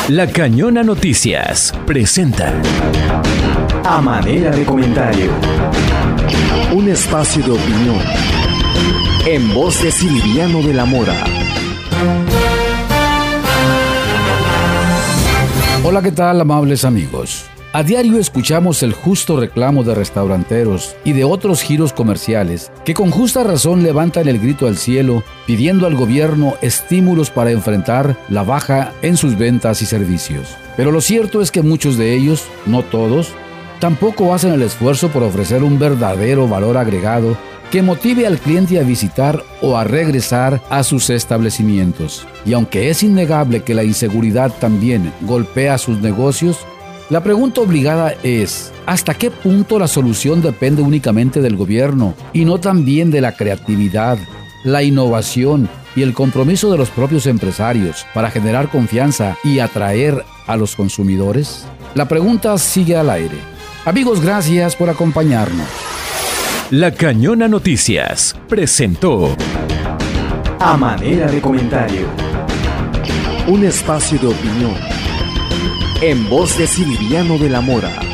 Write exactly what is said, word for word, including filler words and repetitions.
La Cañona Noticias presenta A Manera de Comentario, un espacio de opinión en voz de Silviano de la Mora. Hola, ¿qué tal, amables amigos? A diario escuchamos el justo reclamo de restauranteros y de otros giros comerciales que con justa razón levantan el grito al cielo pidiendo al gobierno estímulos para enfrentar la baja en sus ventas y servicios. Pero lo cierto es que muchos de ellos, no todos, tampoco hacen el esfuerzo por ofrecer un verdadero valor agregado que motive al cliente a visitar o a regresar a sus establecimientos. Y aunque es innegable que la inseguridad también golpea sus negocios, la pregunta obligada es, ¿hasta qué punto la solución depende únicamente del gobierno y no también de la creatividad, la innovación y el compromiso de los propios empresarios para generar confianza y atraer a los consumidores? La pregunta sigue al aire. Amigos, gracias por acompañarnos. La Cañona Noticias presentó A Manera de Comentario, un espacio de opinión en voz de Silviano de la Mora.